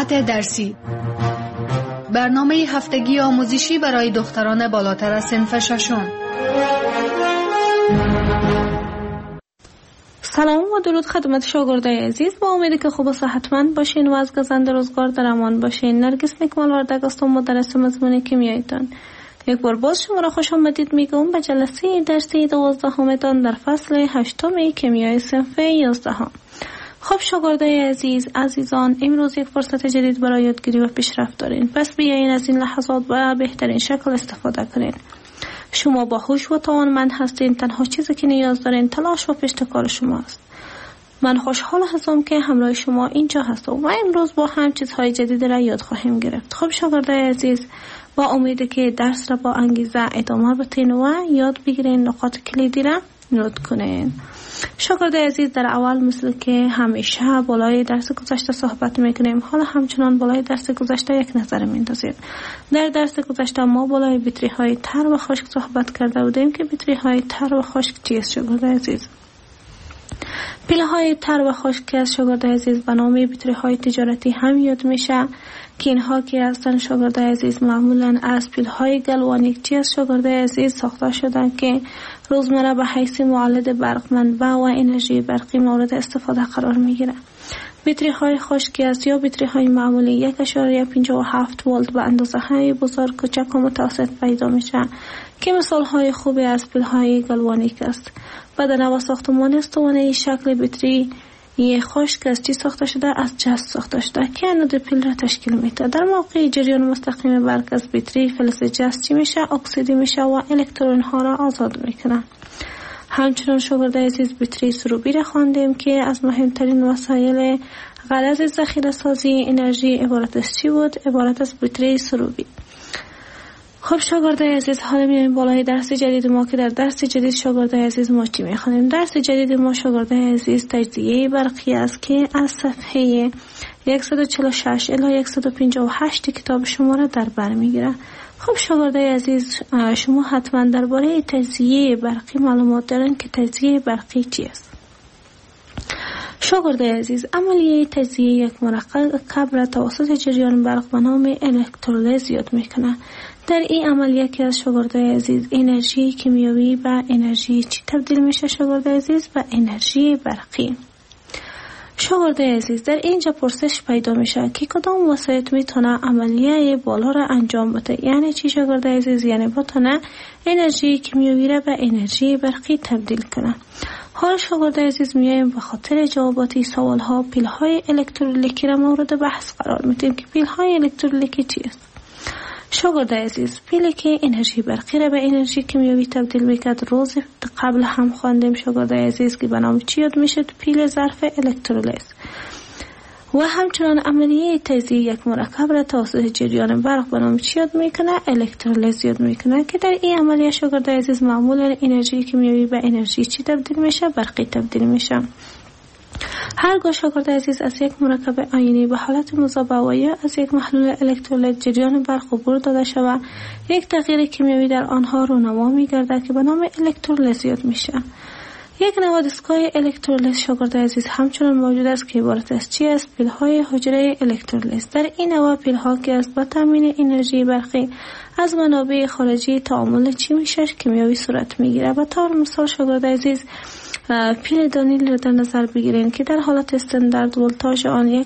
ساعت درسی، برنامه هفتگی آموزشی برای دختران بالاتر از صنف ششم. سلام و درود خدمت شاگردای عزیز. با امید که خوب و صحتمند باشین و از گزند روزگار در امان باشین. نرگس نکمال وردگ هستم، مدرس مضمون کیمیایتان. یک بار باز شما را خوش آمدید میگم به جلسه درسی 12 در فصل 8 کیمیای صنف 11. خب شاگردای عزیزان، امروز یک فرصت جدید برای یادگیری و پیشرفت دارین. پس بیاین از این لحظات و بهترین شکل استفاده کنین. شما باهوش و توانمند هستین. تنها چیزی که نیاز دارین تلاش و پشتکار شماست. من خوشحال هستم که همراه شما اینجا هستم و امروز با هم چیزهای جدید را یاد خواهیم گرفت. خب شاگردای عزیز، با امید که درس را با انگیزه ادامه بدین و یاد بگیرین، نقاط کلیدی را نوت کنین. شاگردای عزیز، در اول مثل که همیشه بالای درس گذشته صحبت میکنیم، حالا همچنان بالای درس گذشته یک نظر میندازیم. در درس گذشته ما بالای بطری های تر و خشک صحبت کرده بودیم که بطری های تر و خشک چیست شاگردای عزیز؟ پیله های تر و خشک از شاگردای عزیز به نام بطری های تجارتی هم یاد میشه که اینها که هستن شاگردای عزیز معمولا از پیله های گلوانیک چی از شاگردای عزیز ساخته شدن که روزمره به حیث مولد برق منبع و انرژی برقی مورد استفاده قرار میگیره. بطری های خشکی است یا بطری های معمولی 1.57 ولت به اندازه های بزرگ، کوچک و متوسط پیدا میشه که مثال های خوبی از پیل های گلوانیک است. بدن و ساختمان استوانه شکل بطری خشک از چی ساخته شده؟ از جست ساخته شده که انود پیل را تشکیل میده. در موقع جریان مستقیم برق از بطری فلز جست چی میشه؟ اکسیدی میشه و الکترون ها را آزاد میکنه. همچنان شاگردای عزیز بطری سروبی را خواندیم که از مهمترین وسایل غرض ذخیره سازی انرژی عبارت از چی بود؟ عبارت از بطری سروبی. خب شاگردای عزیز، حالا میایم بالای درس جدید ما که در درس جدید شاگردای عزیز ما چی میخوانیم؟ درس جدید ما شاگردای عزیز تجزیه برقی است که از صفحه 146 الی 158 کتاب شما را در بر میگیره. خب شاگردای عزیز، شما حتما درباره تجزیه برقی معلومات دارین که تجزیه برقی چی است؟ شاگردای عزیز، عملیه تجزیه یک مرکب را توسط جریان برق به نام الکترولیز یاد میکنه. در این عملیه که از شاگردای عزیز انرژی کیمیایی به انرژی چی تبدیل میشه شاگردای عزیز؟ به انرژی برقی. شاگردای عزیز، در اینجا پرسش پیدا میشه که کدام وسایط میتونه عملیه بالا را انجام بده. یعنی چی شاگردای عزیز؟ یعنی بتونه انرژی کیمیایی را به انرژی برقی تبدیل کنه. حالا شاگردای عزیز میایم به خاطر جوابات سوال ها پیل های الکترولیکی را مورد بحث قرار میدیم که پیل های الکترولیکی چی است؟ شاگردای عزیز، پیلی که انرژی برقی را به انرژی کیمیایی تبدیل میکرد روز قبل هم خواندیم شاگردای عزیز که به نام چی یاد میشه؟ پیل ظرف الکترولیز. و همچنان عملیه تجزیه یک مرکب را توسط جریان برق به نام چی یاد میکنه؟ الکترولیز یاد میکنه که در این عملیه شاگردای عزیز معمولا انرژی کیمیایی به انرژی چی تبدیل میشه؟ برقی تبدیل میشه. هرگاه شاگرد عزیز از یک مرکب آینی به حالت مذاب و یا از یک محلول الکترولیت جریان برق عبور داده شود، یک تغییر کیمیایی در آنها رونما می‌گردد که به نام الکترولیز یاد میشه. یک نوع دستگاه الکترولیز شاگرد عزیز همچنان موجود است که عبارت از چی است؟ پیل‌های حجره الکترولیز. در این نوع پیل‌ها که از با تامین انرژی برقی از منابع خارجی تعامل چی میشه؟ کیمیایی صورت میگیره. به طور مثال شاگرد عزیز پیل دانیل را در نظر بگیرین که در حالت استاندارد ولتاژ آن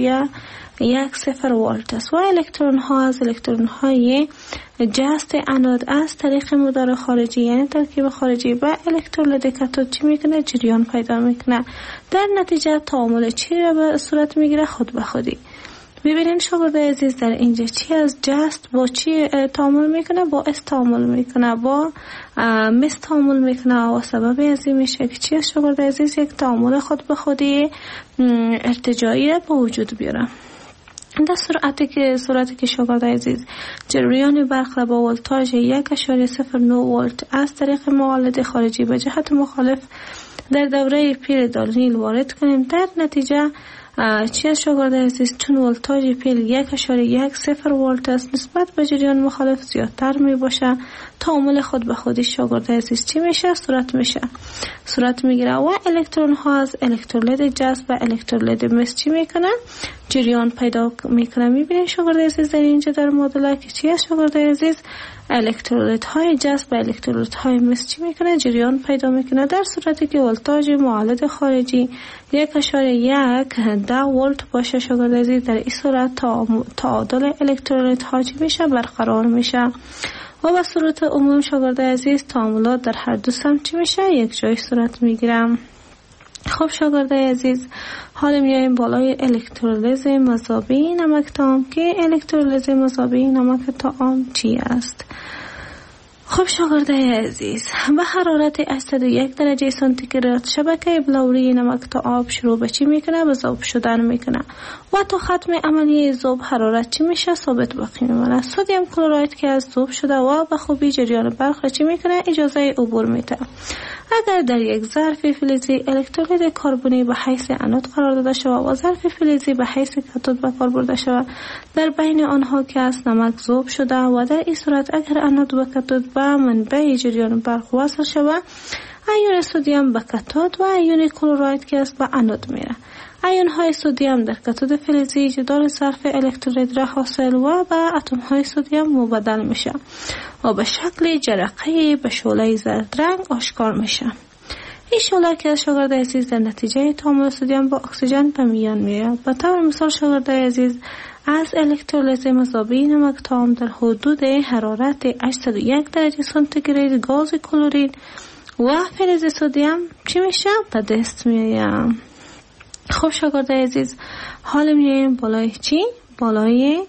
1.10 ولت است و الکترون ها از الکترون های جست انود از طریق مدار خارجی یعنی ترکیب خارجی و الکترولید کاتود چی میکنه؟ جریان پیدا میکنه. در نتیجه تعامل چی را به صورت میگیره؟ خود به خودی. ببینین شاگردای عزیز، در اینجا چی از جست با چی تعامل میکنه؟ با اس تعامل میکنه، با مس تعامل میکنه و سبب از این میشه که چی از شاگردای عزیز؟ یک تعامل خود به خودی ارتجاعی را به وجود بیاره. در صورتی که شاگردای عزیز جریان برق را با ولتاژ 1.09 ولت از طریق مولد خارجی به جهت مخالف در دوره پیل دانیل وارد کنیم، در نتیجه چی از شاگرد عزیز؟ چون ولتاژ پیل 1.10 ولت است، نسبت به جریان مخالف زیادتر می باشه، تعامل خود به خودی شاگرد عزیز چی میشه؟ صورت میگیره و الکترون ها از الکترولید جذب و الکترولید مس چی میکنه؟ جریان پیدا میکنه. میبینید شاگرد عزیز در اینجا در مدل که چی از شاگرد عزیز؟ الکترولیت های جذب و الکترولیت های مس چی میکنه؟ جریان پیدا میکنه، در صورتی که ولتاژ معالد خارجی 1.10 ولت باشه شاگرد عزیز، در این صورت تعادل الکترولیت ها چی میشه؟ برقرار میشه و به صورت عموم شاگرد عزیز تعاملات در هر دو سمت چی میشه؟ یک جای صورت میگیرم. خب شاگرد عزیز حالا میایم بالای الکترولیز مذابی نمک طعام که الکترولیز مذابی نمک طعام چی است؟ خب شاگرد عزیز به حرارت 801 درجه سانتیگراد شبکه بلوری نمک تا آب شروع به چی میکنه؟ به ذوب شدن میکنه و تا ختم عملیه ذوب حرارت چی میشه؟ ثابت باقی میمونه. سدیم کلراید که از ذوب شده و به خوبی جریان برق چی میکنه؟ اجازه عبور میده. اگر در یک ظرف فلزی الکترولید کربنی به حیث انود قرار داده شود و ظرف فلزی به حیث کاتود به کار برده شود، در بین آنها که از نمک ذوب شده و در این صورت اگر انود و کاتود به منبع جریان برق وصل شود، ایون سدیم به کاتود و ایون کلراید که است به انود میره. ایون های سدیم در کاتود فلزی جدار ظرف الکترولید را حاصل و به اتم های سدیم مبدل میشه و به شکل جرقه به شعله زرد رنگ آشکار میشه. این شعله که شاگرد عزیز در نتیجه تعامل سدیم با اکسیژن به میان میاد. به طور مثال شاگرد عزیز از الکترولیز مذابی نمک طعام در حدود حرارت 801 درجه سانتیگراد گاز کلورین و فلز سدیم چی میشه؟ به دست میاد. خب شاگرد عزیز حالا میایم بالای چی؟ بالای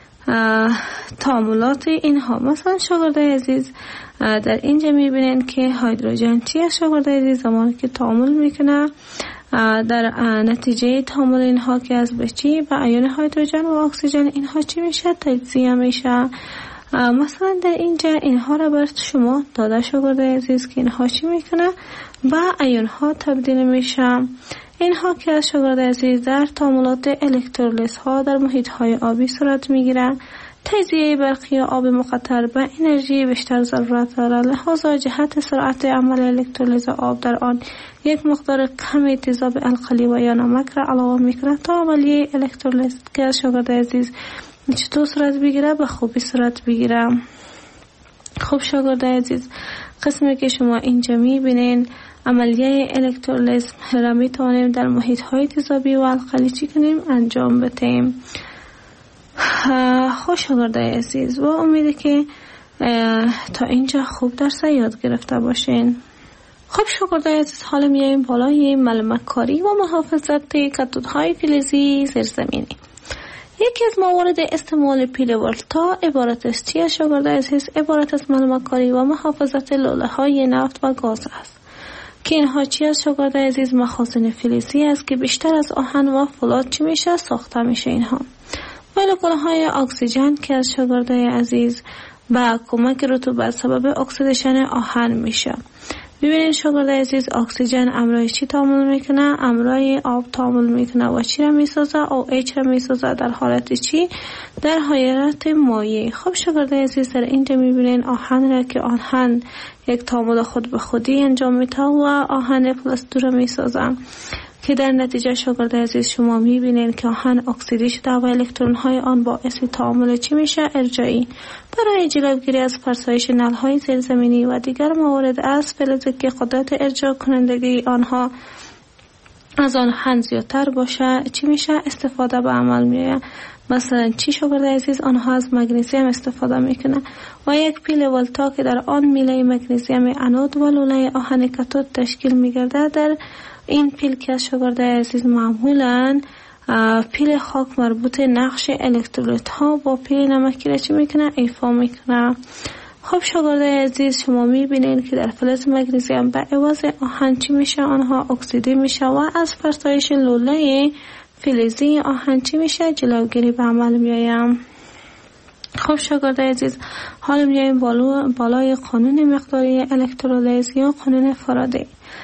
تعاملات اینها. مثلا شاگرد عزیز در اینجا میبینین که هیدروژن چی است شاگرد عزیز؟ زمانی که تعامل میکنه در نتیجه تعامل اینها که از به چی؟ به ایون هیدروژن و اکسیژن اینها چی میشه؟ تجزیه میشه. مثلا در اینجا اینها را بر شما داده شاگرد عزیز که اینها چی میکنه؟ به ایون ها تبدیل میشه. اینها که از شاگرد عزیز در تعاملات الکترولیز ها در محیط های آبی صورت میگیره. تجزیه برقی آب مقطر به انرژی بیشتر ضرورت دارد، لحاظا جهت سرعت عمل الکترولیز آب در آن یک مقدار کم تیزاب القلی و یا نمک را علاوه میکنه تا عملیه الکترولیز که از شاگرد عزیز چطور صورت بگیره؟ به خوبی صورت بگیره. خب شاگرد عزیز قسمی که شما اینجا میبینین عملیه الکترولیز را میتوانیم در محیط های تیزابی و القلی چی کنیم؟ انجام بدهیم. خوش شاگرد عزیز و امیده که تا اینجا خوب درس یاد گرفته باشین. خب شاگرد عزیز حالا میایم بالای معلومات کاری و محافظت کاتودهای فلزی زیرزمینی. یکی از موارد استعمال پیل ولتا عبارت است چی از شاگرد عزیز؟ عبارت از معلومات کاری و محافظت لوله های نفت و گاز است که اینها چی از شاگرد عزیز؟ مخازن فلزی است که بیشتر از آهن و فولاد چی میشه؟ ساخته میشه. اینها مولکول های اکسیژن که از شاگرد عزیز با کمک رطوبت سبب اکسیدیشن آهن میشه. ببینید شاگرد عزیز اکسیژن امرای چی تعامل میکنه؟ امرای آب تعامل میکنه و چی را میسازه؟ OH را میسازه در حالت چی؟ در حالت مایع. خب شاگرد عزیز در اینجا میبینید آهن را که آهن یک تعامل خود به خودی انجام میده و آهن پلاس 2 را میسازه که در نتیجه شاگرد عزیز شما میبینید که آهن اکسیدی شده و الکترون های آن باعث تعامل چی میشه؟ ارجاعی. برای جلوگیری از فرسایش نل های زیرزمینی و دیگر موارد از فلزی که قدرت ارجاع کنندگی آنها از آهن زیادتر باشه چی میشه؟ استفاده به عمل میاد. مثلا چی شاگرد عزیز؟ آنها از مگنیزیم استفاده میکنه و یک پیل ولتا که در آن میله مگنیزیم انود و لوله آهن کاتود تشکیل میگرده. در این پیل که از شاگرد عزیز معمولا پیل خاک مربوط نقش الکترولیت ها با پیل نمکی را چی میکنه؟ ایفا میکنه. خب شاگرد عزیز شما میبینید که در فلز مگنیزیم به عوض آهن چی میشه؟ آنها اکسیدی میشه و از فرسایش لوله فلزی آهن چی میشه؟ جلوگیری به عمل میایم. خب شاگرد عزیز حالا میایم بالای قانون مقداری الکترولیز یا قانون فارادی.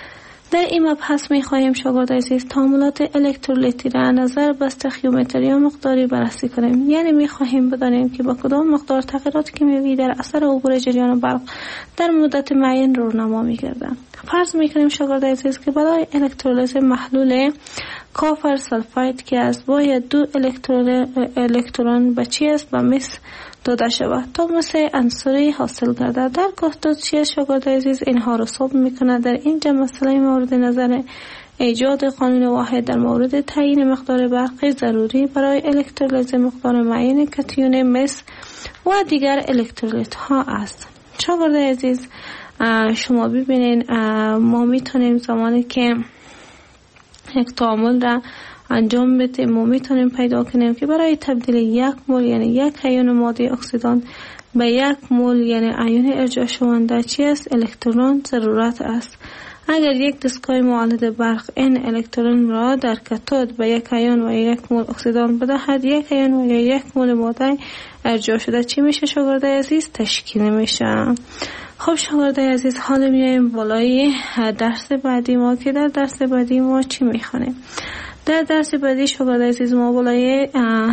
در این مبحث می خواهیم شاگرد عزیز تعاملات الکترولیتی را نظر به استخیومتری یا مقداری بررسی کنیم. یعنی می خواهیم بدانیم که با کدام مقدار تغییرات کیمیایی در اثر عبور جریان برق در مدت معین رونما می گردند. فرض می کنیم شاگرد عزیز که برای الکترولیز محلول کافر سلفاید که از باید 2 الکترون به چی است به مس داده شود تا مثل عنصری حاصل گردد. در گفتار چی شاگرد عزیز اینها را ثبت میکنه. در اینجا مسئله مورد نظر ایجاد قانون واحد در مورد تعیین مقدار برقی ضروری برای الکترولیز مقدار معین کاتیون مس و دیگر الکترولیت ها است. شاگرد عزیز شما ببینین ما میتونیم زمانی که یک تعامل را انجام بدیم ما میتونیم پیدا کنیم که برای تبدیل 1 مول یعنی 1 ایون ماده اکسیدان به 1 مول یعنی ایون ارجاع شونده چی است؟ الکترون ضرورت است. اگر یک دستگاه مولد برق این الکترون را در کاتود به 1 ایون و 1 مول اکسیدان بدهد 1 ایون و 1 مول ماده ارجاع شده چی میشه شاگرد عزیز؟ تشکیل میشه. خب شاگرد عزیز حالا میایم بالای درس بعدی ما که در درس بعدی ما چی میخوانیم. در درس بعدی شاگرد عزیز ما بالای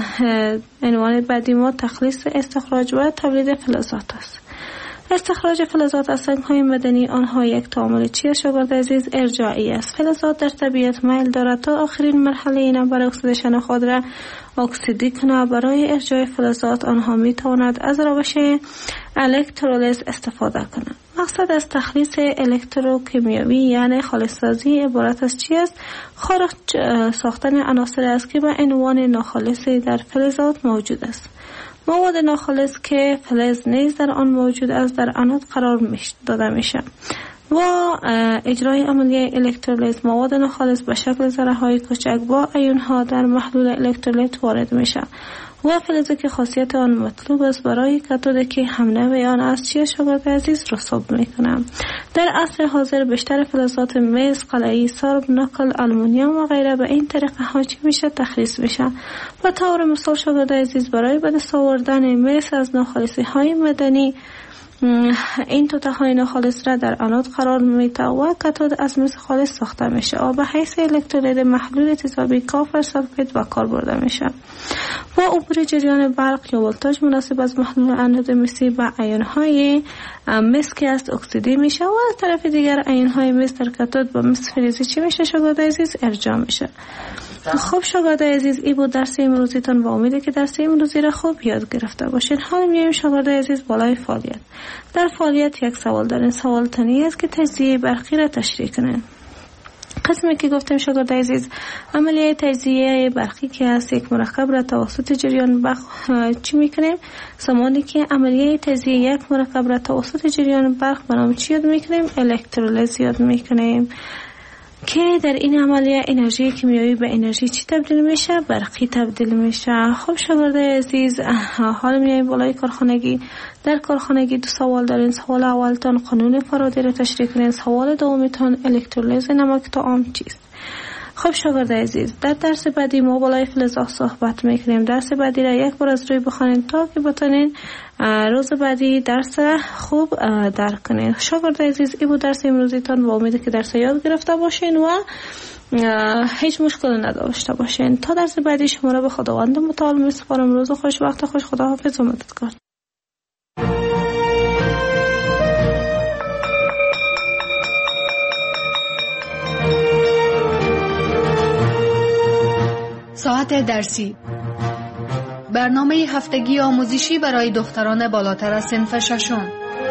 عنوان بعدی ما تخلیص استخراج و تولید فلزات است. استخراج فلزات از سنگ‌های معدنی آنها یک تعامل چی شاگرد عزیز؟ ارجاعی است. فلزات در طبیعت میل دارد تا آخرین مرحله اینا برای اکسیدیشن خود را اکسیدی کنه. برای ارجاع فلزات آنها می تواند از روش الکترولیز استفاده کنند. مقصد از تخلیص الکتروکیمیایی یعنی خالص‌سازی عبارت از چی است؟ خارج ساختن عناصر است که به عنوان ناخالصی در فلزات موجود است. مواد ناخالص که فلز نیز در آن موجود است در انود قرار داده میشه و اجرای عملیه الکترولیز مواد ناخالص به شکل ذره‌های کوچک با ایون‌ها در محلول الکترولیت وارد میشه و فلزی که خاصیت آن مطلوب است برای کاتودی که همنوع آن است چی شاگرد عزیز را ثبت میکنم. در عصر حاضر بیشتر فلزات مس، قلعی، سرب، نکل، آلومینیوم و غیره به این طریقه ها چی میشه؟ تخلیص میشه. و طور مثال شاگرد عزیز برای به دست آوردن مس از ناخالصی های معدنی این توته های ناخالص را در انود قرار میده و کاتود از مس خالص ساخته میشه و به حیث الکترولید محلول تیزابی کافر سلفید به کار برده میشه و عبور جریان برق یا ولتاژ مناسب از محلول انود مسی به ایون های مس که است اکسیدی میشه و از طرف دیگر ایون های مس در کاتود به مس فلزی چی میشه شاگرد عزیز؟ ارجاع میشه. خب شاگرد عزیز این بود درس امروزیتان و امیده که درس امروزی را خوب یاد گرفته باشین. حالا میایم شاگرد عزیز بالای فعالیت. در فعالیت یک سوال دارین. سوال تنی است که تجزیه برقی را تشریح کنین. قسمی که گفتیم شاگرد عزیز عملیه تجزیه برقی که است یک مرکب را توسط جریان برق چی میکنیم؟ زمانی که عملیه تجزیه یک مرکب را توسط جریان برق به نام چی یاد میکنیم؟ الکترولیز یاد میکنیم که در این عملیه انرژی کیمیایی به انرژی چی تبدیل میشه؟ برقی تبدیل میشه. خب شاگرد عزیز حالا میایم بالای کارخانگی. در کارخانگی 2 سوال دارین. سوال اولتان قانون فارادی را تشریح کنین. سوال دومیتان الکترولیز نمک طعام چیست؟ خب شاگرد عزیز در درس بعدی ما بالای فلزات صحبت میکنیم. درس بعدی را یک بار از روی بخونین تا که بتونین روز بعدی درس خوب درک کنین. شاگرد عزیز این بود درس امروزیتان و امیده که درس یاد گرفته باشین و هیچ مشکل نداشته باشین. تا درس بعدی شما را به خداوند متعال میسپارم. روز خوش، وقت خوش، خداحافظ و مددکار. ساعت درسی، برنامه هفتگی آموزشی برای دختران بالاتر از صنف ششم.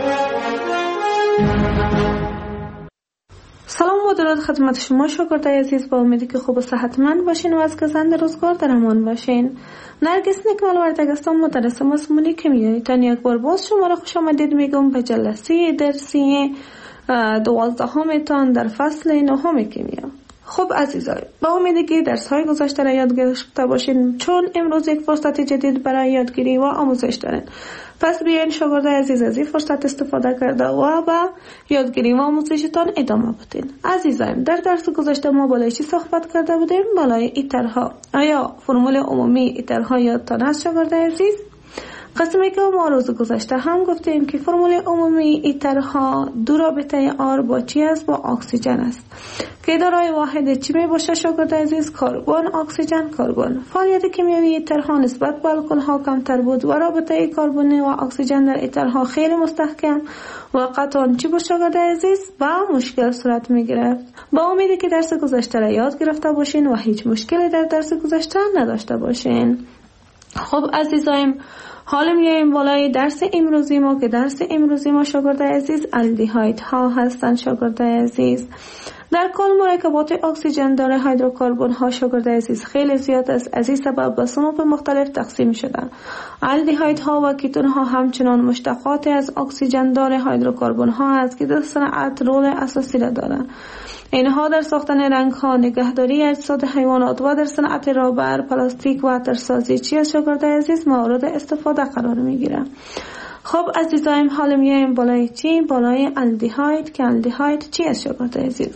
سلام و درود خدمت شما شاگرد عزیز، با امیدی که خوب و صحتمند باشین و از گذند روزگار در امان باشین. نرگس نکمال وردگ هستم، مدرس مضمون کیمیایی. تان یک بار باز شما را خوش آمدید میگم به جلسه درسی 12 تان در فصل 9 کیمیا. خب عزیزای، با امیدی که درس‌های گذشته را یاد گرفته باشین، چون امروز یک فرصت جدید برای یادگیری و آموزش دارین. پس بیاین شاگرد عزیز از این فرصت استفاده کرده و با یادگیری و آموزشتان ادامه بدین. عزیزایم، در درس گذشته ما بالای چی صحبت کرده بودیم؟ بالای ایترها. آیا فرمول عمومی ایترها یادتان است شاگرد عزیز؟ قسمی که ما روز گذشته هم گفتیم که فرمول عمومی ایترها دو رابطه آر با چی است؟ با اکسیژن است که دارای واحد چی می باشه شاگرد عزیز؟ کربن، اکسیژن، کربن. فعالیت کیمیایی ایترها نسبت به الکل ها کمتر بود و رابطه کربن و اکسیژن در ایترها خیلی مستحکم و قطعا چی بود شاگرد عزیز؟ با مشکل صورت می گرفت. با امیدی که درس گذشته را یاد گرفته باشین و هیچ مشکلی در درس گذشته نداشته باشین. خب عزیزایم، حالا میایم بالای درس امروزی ما که درس امروزی ما شاگرد عزیز الدیهاید ها هستند شاگرد عزیز. در کل مرکبات اکسیژن داره هیدروکربن ها شاگرد عزیز خیلی زیاد است. از این سبب به صنوف مختلف تقسیم شده. الدیهاید ها و کیتون ها همچنان مشتقات از اکسیژن داره هیدروکربن ها است که در صنعت رول اساسی را دارند. اینها در ساختن رنگ ها، نگهداری اجساد حیوانات و در صنعت رابر، پلاستیک و عطرسازی چی از شاگرد عزیز مورد استفاده قرار می گیرند. خب عزیزایم، حالا میایم بالای چی؟ بالای الدیهاید که الدیهاید چی از شاگرد عزیز؟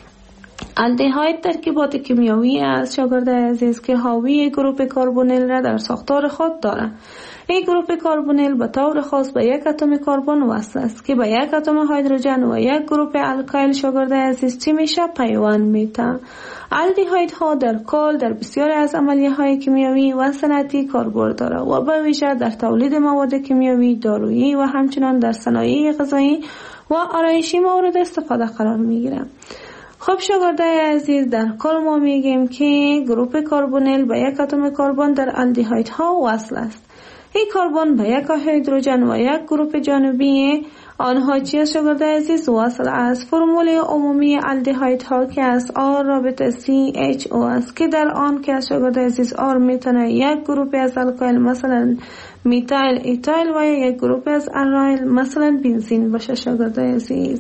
الدیهاید ترکیبات کیمیایی است شاگرد عزیز که حاوی گروپ کربونیل را در ساختار خود دارد. این گروپ کربونیل به طور خاص به یک اتم کربن وصل است که به یک اتم هیدروژن و یک گروپ الکایل شاگرد عزیز چی میشه؟ پیوند میده. الدیهاید ها در کل در بسیاری از عملیه های کیمیایی و صنعتی کاربرد داره و به ویژه در تولید مواد کیمیایی، دارویی و همچنین در صنایع غذایی و آرایشی مورد استفاده قرار میگیره. خب شاگرد عزیز، در کل ما میگیم که گروپ کربونیل به یک اتم کربن در الدیهاید ها وصل است. این کربن به یک هیدروژن و یک گروپ جانبی آنها چی شاگرد عزیز وصل است. فرمول عمومی الدیهاید ها که از آر رابطه CHO است که در آن که شاگرد عزیز آر میتونه یک گروپ از الکایل مثلا میتایل ایتایل و یک گروپ از الایل مثلا بنزین باشه شاگرد عزیز.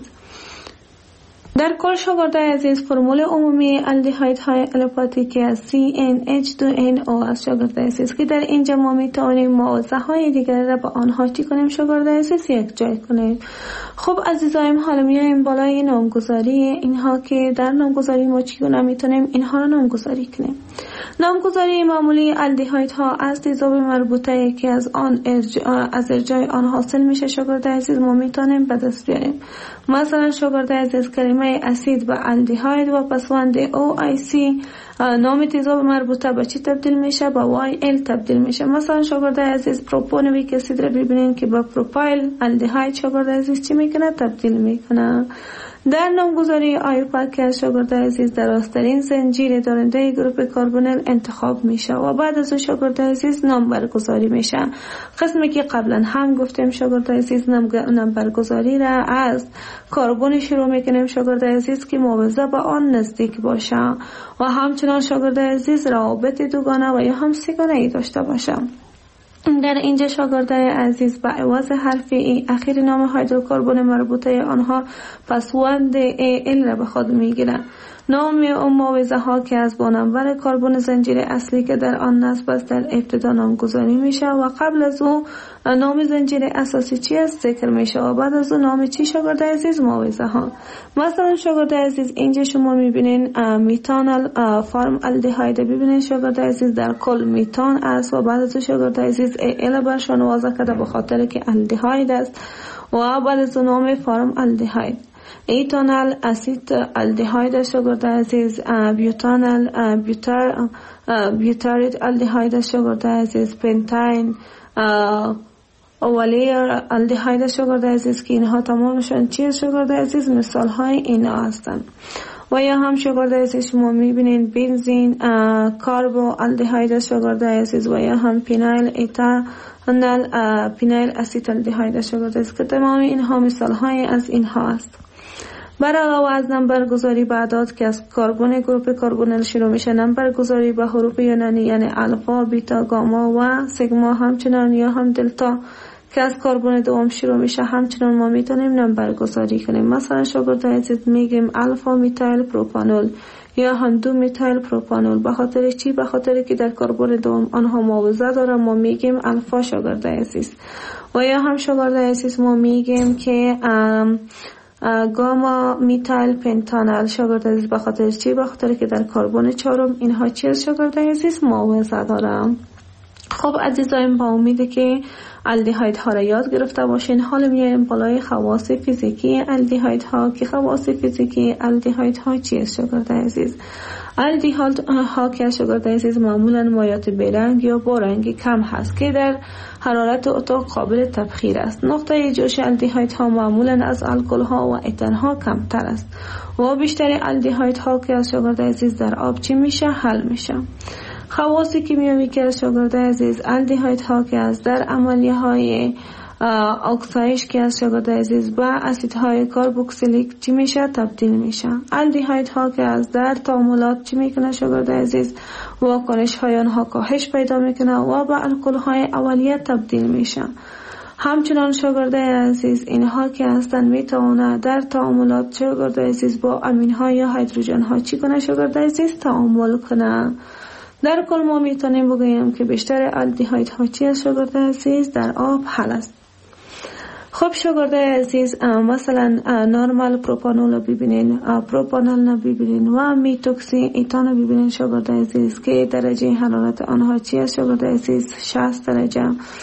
در کل شاگرد عزیز فرمول عمومی الدیهاید های الپاتیکی از CnH2nO است شاگرد عزیز که در اینجا ما میتونیم موضع های دیگر را با آنها چی کنیم شاگرد عزیز؟ یک جای کنیم. خب عزیزایم، حالا میایم بالای نامگذاری اینها که در نامگذاری ما چی کنیم میتونیم اینها را نامگذاری کنیم. نامگذاری معمولی الدیهاید ها از تیزاب مربوطه که از ارجاع آن حاصل میشه شاگرد عزیز ما میتونیم به دست بیاریم. مثلا شاگرد عزیز کلمه اسید به الدیهاید و پسوند OIC نام تیزاب مربوطه به چی تبدیل میشه؟ به YL تبدیل میشه. مثلا شاگرد عزیز پروپونویک اسید را ببینین که به پروپایل الدیهاید شاگرد عزیز چی میکنه؟ تبدیل میکنه. در نامگذاری آیوپا که شاگرد عزیز دراسترین زنجیر دارنده گروپ کربونیل انتخاب میشه و بعد از شاگرد عزیز نام برگزاری میشه. قسمی که قبلا هم گفتیم شاگرد عزیز نام برگزاری را از کربن شروع میکنیم شاگرد عزیز که موضع به آن نزدیک باشه و همچنان شاگرد عزیز روابط دوگانه و یا هم سه‌گانه ای داشته باشه. در اینجا شاگرد عزیز به عوض حرف ای اخیر نام هیدروکربن مربوطه آنها پسوند ال را به خود میگیرند. نام اون موضع ها که از بانمبر کربن زنجیر اصلی که در آن نصب است در ابتدا نامگذاری میشه و قبل از اون نام زنجیر اساسی چی است ذکر میشه و بعد از اون نام چی شاگرد عزیز؟ موضع ها. مثلا شاگرد عزیز اینجا شما میبینین میتانل فارم الدیهاید ببینین شاگرد عزیز در کل میتان است و بعد از شاگرد عزیز ال برشان واضح کرده به خاطر که الدیهاید است و بعد از نام فارم الدیهاید. ایتانال اسید الدیهاید شاگرد عزیز، بیوتانال بیوتارید الدیهاید شاگرد عزیز، پنتاین اولیر الدیهاید شاگرد عزیز که اینها تمامشان چیز شاگرد عزیز مثال های اینا هستند. و یا هم شاگرد عزیز شما میبینین بنزین کاربو الدیهاید شاگرد عزیز و یا هم پینایل ایتانال پینایل اسید الدیهاید شاگرد عزیز که تمام اینها مثال های از اینها است. بر علاوه از نمبرگذاری به اعداد که از کربن گروپ کربونیل شروع میشه، نمبرگذاری به حروف یونانی یعنی الفا، بیتا، گاما و سیگما همچنان یا هم دلتا که از کربن دوم شروع میشه همچنان ما میتونیم نمبرگذاری کنیم. مثلا شاگرد عزیز میگیم الفا میتایل پروپانول یا هم 2 میتایل پروپانول. به خاطر چی؟ به خاطر که در کربن دوم آنها موضع داره ما میگیم الفا شاگرد عزیز. و یا هم شاگرد عزیز ما میگیم که گاما میتایل پنتانال شاگرد عزیز. به خاطر چی؟ به خاطر که در کربن چهارم اینها چیز شاگرد عزیز موضع دارم. خب عزیزایم، با امیده که الدهاید ها را یاد گرفته باشین. حالا میایم بالای خواص فیزیکی الدهاید ها که خواص فیزیکی الدهاید ها چیه شاگرد عزیز؟ الدهاید ها که شاگرد عزیز معمولا مایات برنگ یا با رنگ کم هست که در حرارت اتاق قابل تبخیر است. نقطه جوش الدهاید ها معمولا از الکل ها و اتر ها کمتر است و بیشتر الدهاید ها که شاگرد عزیز در آب چی میشه؟ حل میشه. خواص کیمیایی که شاگرد عزیز الدهاید ها که از در عملیه های اکسایش که از شاگرد عزیز با اسیدهای کربوکسیلیک چی میشه؟ تبدیل میشه. الدهاید ها که از در تعاملات چی میکنه شاگرد عزیز؟ واکنش های آنها کاهش پیدا میکنه و با الکل های اولیه تبدیل میشه. همچنان شاگرد عزیز اینها که هستن میتونه در تعاملات شاگرد عزیز با امین ها یا هیدروژن ها چی کنه شاگرد عزیز؟ تعامل کنه. در کل ما میتونیم بگوییم که بیشتر الدهاید ها چی است شاگرد عزیز؟ در آب حل است. خب شاگرد عزیز، مثلا نورمال پروپانول رو ببینین، پروپانول رو ببینین و میتوکسی ایتان رو ببینین شاگرد عزیز که درجه حرارت آنها چی است شاگرد عزیز؟ 60 درجه،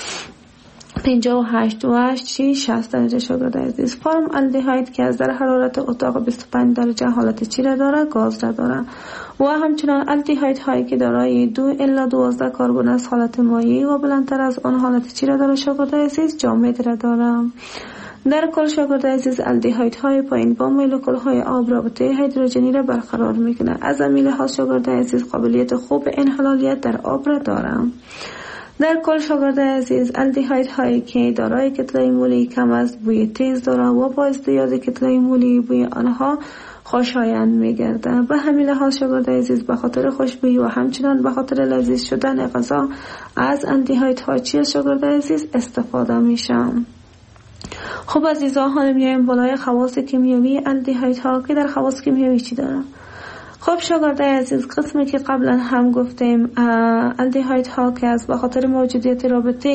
58 و 60 درجه شاگرد عزیز. فرم الدهاید که از در حرارت اتاق 25 درجه حالت چی را داره؟ گاز را داره. و همچنان الدهاید هایی که دارای 2 الی 12 کربن است حالت مایعی و بلندتر از آن حالت چی را داره شاگرد عزیز؟ جامد را داره. در کل شاگرد عزیز الدهاید های پایین با مولکول های آب رابطه هیدروژنی را برقرار میکنه. از این لحاظ شاگرد عزیز قابلیت خوب انحلالیت در آب را داره. در کل شاگرد عزیز الدهاید هایی که دارای کتله مولی کم است بوی تیز داره و با ازدیاد کتله مولی بوی آنها خوشایند میگرده. به همین لحاظ شاگرد عزیز به خاطر خوشبویی و همچنان به خاطر لذیذ شدن غذا از الدهاید ها چی شاگرد عزیز استفاده میشه. خب عزیزان، حالا میایم بالای خواص کیمیایی الدهاید ها که در خواص کیمیایی چی داره؟ خب شاگرد عزیز، قسمی که قبلا هم گفتیم الدهاید ها که از به خاطر موجودیت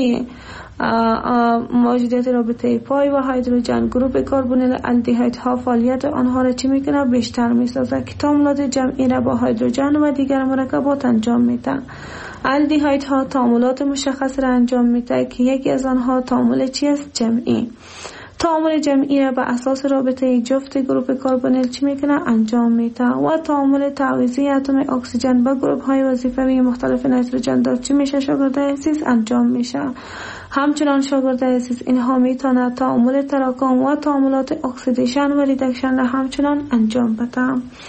رابطه پای و هیدروژن گروپ کربونیل الدهاید ها فعالیت آنها را چی میکنه؟ بیشتر میسازه که تعاملات جمعی را با هیدروژن و دیگر مرکبات انجام میده. الدهاید ها تعاملات مشخص را انجام میده که یکی از آنها تعامل چی است؟ جمعی. تعامل جمعی را به اساس رابطه جفت گروپ کربونیل چی میکنه؟ انجام میده. و تعامل تعویضی اتم اکسیژن با گروپ های وظیفوی مختلف نیتروژن دار چی میشه شاگرد عزیز؟ انجام میشه. همچنان شاگرد عزیز اینها میتونه تعامل تراکم و تعاملات اکسیدیشن و ریدکشن را همچنان انجام بده.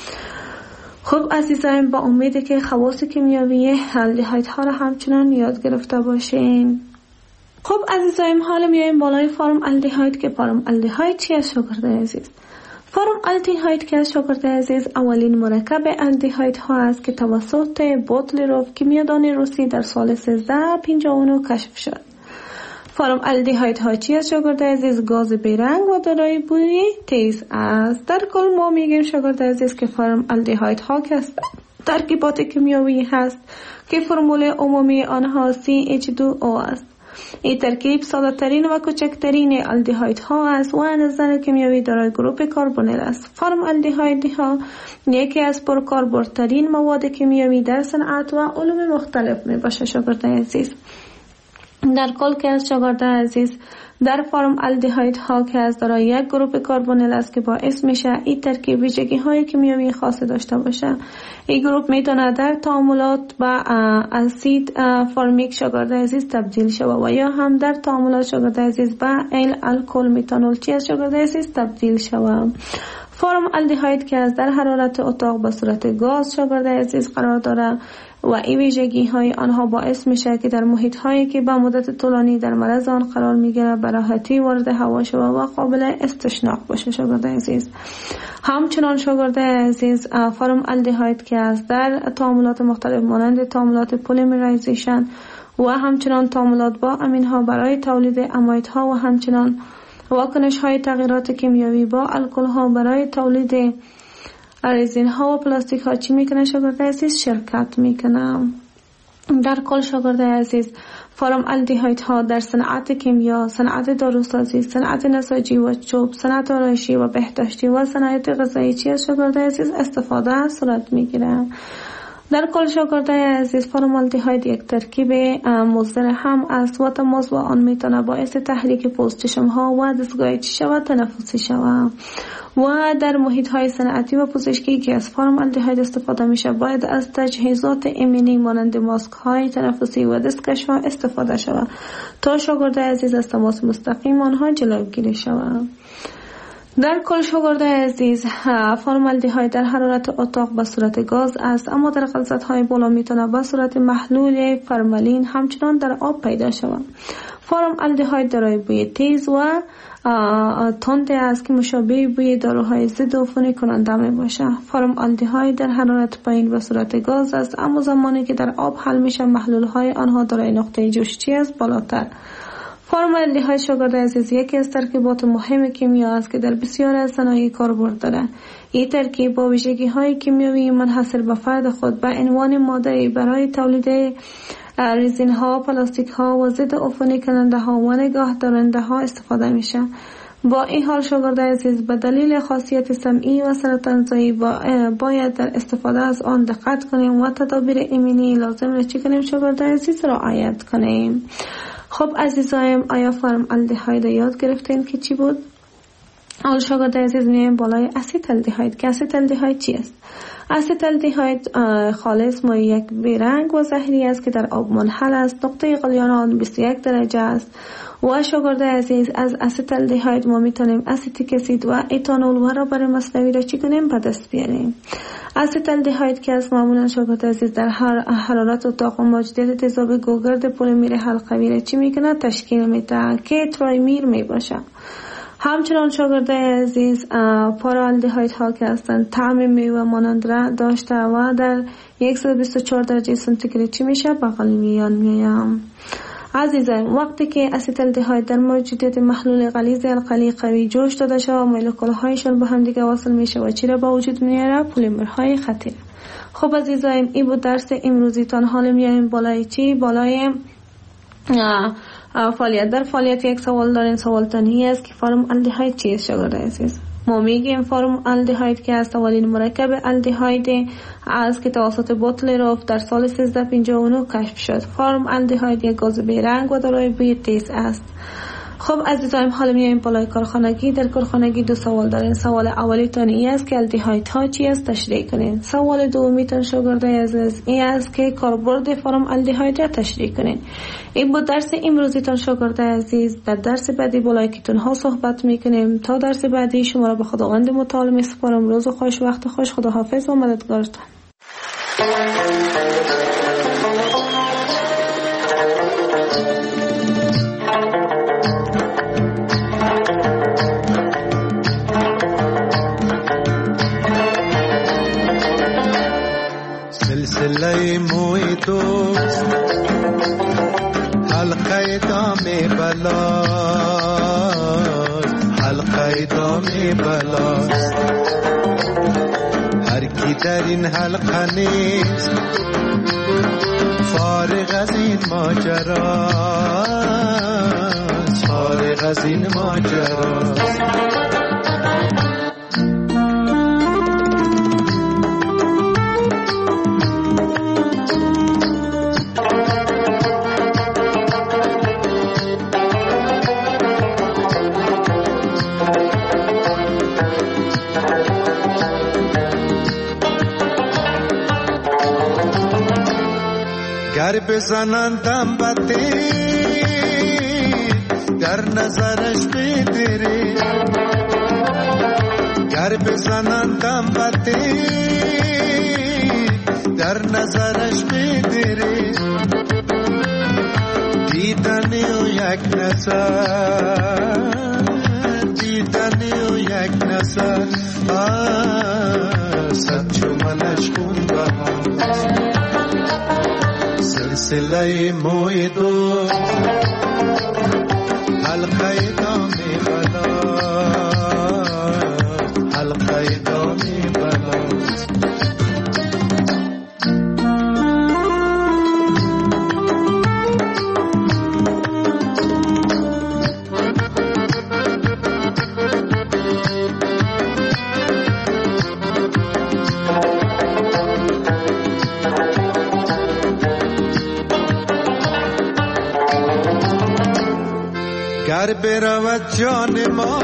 خب عزیزان، با امید که خواص کیمیایی الدهاید ها را همچنان یاد گرفته باشین. خب عزیزایم، حالا میایم بالای فرم الدهاید که فرم الدهاید چی است شاگرد عزیز؟ فرم الدهاید که شاگرد عزیز اولین مرکب الدهاید ها است که توسط بوتلیروف کیمیادان روسی در سال 1359 کشف شد. فرم الدهاید ها چی است شاگرد عزیز؟ گاز بیرنگ و دارای بوی تیز است. در کل ما میگیم شاگرد عزیز که فرم الدهاید ها که ترکیبات کیمیایی هست که فرمول عمومی آنها CH2O است. این ترکیب ساده ترین و کوچکترین الدهاید ها است و از نظر کیمیایی دارای گروپ کربونیل است. فرم الدهاید ها یکی از پرکاربردترین مواد کیمیایی در صنعت و علوم مختلف می باشه شاگرد عزیز. در کل که از شاگرد عزیز در فرم الدهاید ها که از دارای یک گروپ کربونیل است که باعث میشه این ترکیب ویژگی های کیمیایی خاص داشته باشه. این گروپ میتونه در تعاملات با اسید فرمیک شاگرد عزیز تبدیل شود و یا هم در تعاملات شاگرد عزیز با الکل میتانول چی از شاگرد عزیز تبدیل شود. فرم الدهاید که از در حرارت اتاق به صورت گاز شاگرد عزیز قرار داره و این ویژگی های آنها باعث میشه که در محیط هایی که به مدت طولانی در معرض آن قرار میگیره به راحتی وارد هوا شود و قابل استشناق باشه شاگرد عزیز. همچنان شاگرد عزیز فرم الدهاید که از در تعاملات مختلف مانند تعاملات پلیمریزیشن و همچنان تعاملات با امین ها برای تولید اماید ها و همچنان واکنش های تغییرات کیمیایی با الکل ها برای تولید ریزین ها و پلاستیک ها چی میکنه شاگرد عزیز؟ شرکت میکنه. در کل شاگرد عزیز فرم الدهاید ها در صنعت کیمیا، صنعت داروسازی، صنعت نساجی و چوب، صنعت آرایشی و بهداشتی و صنعت غذایی چی از شاگرد عزیز استفاده صورت میگیره. در کل شاگردای عزیز، فرمالدهاید یک ترکیب مضر هم است و تماس با آن میتونه باعث تحریک پوستچشم ها و دستگاه چشم و تنفسی شود و در محیط های صنعتی و پزشکی که از فرمالدهاید استفاده میشه باید از تجهیزات ایمنی مانند ماسک های تنفسی و دستکش ها استفاده شود تا شاگردای عزیز از تماس مستقیم آنها جلوگیری شود. در کل شاگردای عزیز، فرمالدهاید در حرارت اتاق به صورت گاز است، اما در غلظت‌های بالا میتونه به صورت محلول فرمالین همچنان در آب پیدا شود. فرمالدهاید دارای بوی تیز و تند است که مشابه بوی داروهای ضد عفونی کننده می باشد. فرمالدهاید در حرارت پایین به صورت گاز است، اما زمانی که در آب حل میشه محلول های آنها دارای نقطه جوششی است بالاتر. فرمالدهاید شاگردای عزیز یکی از ترکیبات مهم کیمیا است که در بسیار از صنایع کاربرد دارد. این ترکیب با ویژگی های کیمیایی منحصر به فرد خود به عنوان ماده برای تولید رزین ها، پلاستیک ها و ضد عفونی کننده ها و نگاه دارنده ها استفاده میشه. با این حال شاگردای عزیز به دلیل خاصیت سمعی و سرطانزایی باید در استفاده از آن دقت کنیم و تدابیر ایمنی لازم را چی کنیم شاگردای عزیز رعایت کنیم. خب عزیزایم، آیا فرمالدهاید یاد گرفتین که چی بود؟ اول شاگردای عزیز میایم بالای اسیتالدهاید که اسیتالدهاید چی است؟ اسیتالدهاید خالص مایع یک بیرنگ و زهری است که در آب منحل است. نقطه غلیان آن 21 درجه است. و شاگردای عزیز از اسیتالدهاید ما میتونیم اسیتیک اسید و اتانول و ربر مصنوعی را چی کنیم به دست بیاریم. اسیتالدهاید که از معمولا شاگردای عزیز در حرارت اتاق و موجودیت تیزاب گوگرد پلیمر حلقوی را چی میکنه تشکیل میده که ترایمیر میباشه. همچنان شاگردای عزیز پارالدهاید ها که هستند طعم میوه مانند را داشته و در 124 درجه سانتیگراد چی میشه بغل میایم. عزیزان، وقتی که اسیتالدهاید در موجودیت محلول غلیظ القلی قوی جوش داده شود و مولکول هایشان به هم دیگه وصل میشه و چی را به وجود میاره؟ پلیمرهای خطیر. خب عزیزان، این بود درس امروزی تان. حالا میایم بالای چی؟ بالای فعالیت. در فعالیت یک سوال دارین. سوال تانی است که فرمالدهاید چیست شاگردای عزیز؟ ما میگیم فرمالدهاید که است اولین مرکب الدهاید است که توسط بوتلروف در سال 1359 کشف شد. فرمالدهاید یک گاز بیرنگ و دارای بوی تیز است. خب عزیزایم، حالا میایم بالای کارخانگی. در کارخانگی دو سوال دارین. سوال اولی تان این است که الدهاید ها چی است تشریح کنین. سوال دومی تان شاگردای عزیز این است که کاربرد فرمالدهاید را تشریح کنین. این بود درس امروزی تان شاگردای عزیز. در درس بعدی بالای کتون ها صحبت میکنیم. تا درس بعدی شما را به خداوند متعال میسپارم. روز خوش، وقت خوش. خداحافظ و مددگارتان. سلسله موی دوست حلقه دام بلاست، حلقه دام بلاست. هر کی در این حلقه نیست فارغ از این ماجراست، فارغ از این ماجراست. گر بزنندم بده در نظرش بدره، گر بزنندم بده در نظرش بدره. دیدنی و یک نظر، دیدنی و یک نظر صد چومنش خون بهاست. سلسله موی دوست حلقه دام بلاست، حلقه دام بلاست. گر برود جان ما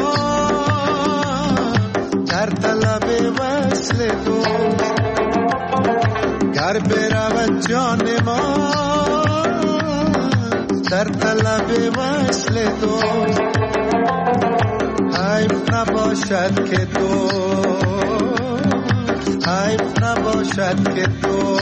در طلب وصل تو، گر برود جان ما در طلب وصل تو، حیف نباشد که تو، حیف نباشد که تو